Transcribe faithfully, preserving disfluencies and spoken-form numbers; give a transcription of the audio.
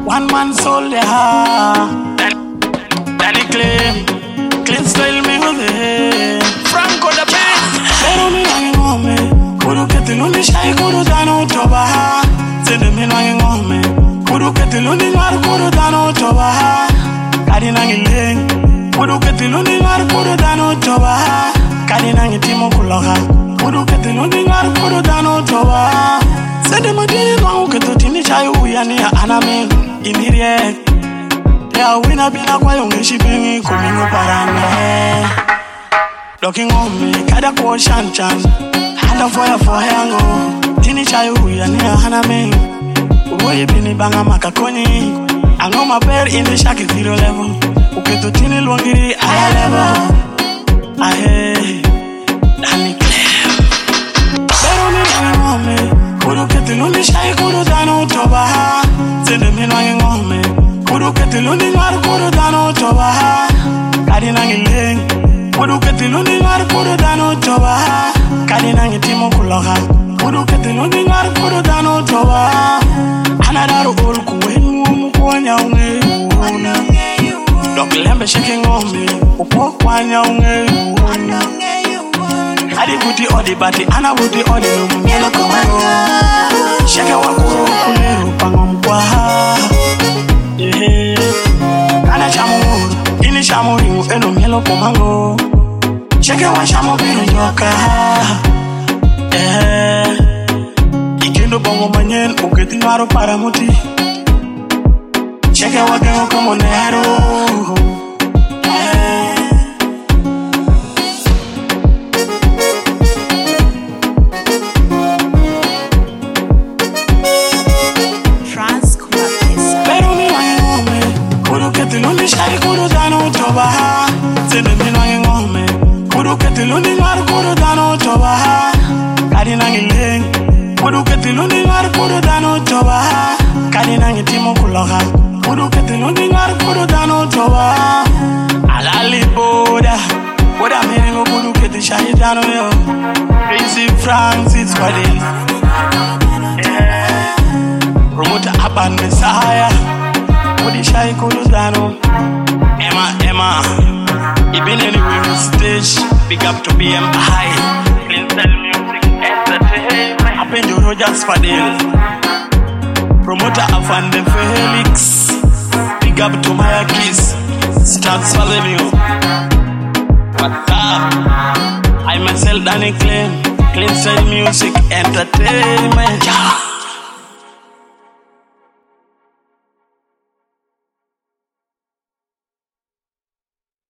one man soul, yeah. Danny Claim, clean style music. Franco the best. Pero mi nangi ngome, kudu keti lundi shai kudu dano toba. Sende mi nangi ngome, kudu keti lundi mar kudu dano toba. Kadi nangi leng, kudu keti lundi mar kudu dano toba. Kadi nangi timo kuloha, kudu keti lundi mar kudu dano toba. Sende madini wangu ketu tini chai uyani ya aname inirie. Ya wina bina kwa yungi shibengi kumingo parane. Looking on me, kada kwa shan chan. Handa foya for hango. Tini chai uyani ya aname. Uwe bini banga makakoni. Ango maper in the shaki zero level. Uketu tini luangiri aya level. Ahe, Danny Claim. Pero mi nangi ngome, kudu keti lundi shai kudu dano toba. Sende mi nangi ngome, kudu keti lundi mar kudu dano toba. Kadi nangi leng, kudu keti lundi mar kudu dano toba. Kadi nangi timo kuloha, kudu keti lundi mar kudu dano toba. Anadaru ol kuwengu mkwanya unge una. Dok lembe shaking on me, upo kwanya unge una. Adi buti odi bati, ana buti odi lumumelo komano. Shake wakuro kuleru pangom kwa. Yeah. Kana chamuru, ini chamuru eno melo komango. Shake wa shamu biru nyoka. Yeah. Ikendo bongo manyen, uketi nwaro paramuti. Shake wa gengo como nero. Keti lundi shai kudu dano toba. Sende mi nangi ngome, kudu keti lundi mar kudu dano toba. Kadi nangi leng, kudu keti lundi mar kudu dano toba. Kadi nangi timo kuloha, kudu keti lundi mar kudu dano toba. Alali boda, boda miringo kudu keti shai dano yo. Crazy Francis Fadil, yeah. Promoter Aban Messiah. Kudi shai kudu dano. Emma, Emma. Even anywhere on stage, big up to B M I. Clean style music, entertainment. Apenjo Rogers Fadil. Promoter Afande Felix. Big up to Maya Kiss. Start swallowing you. What's up? I myself Danny Claim. Clean style music, entertainment. Yeah.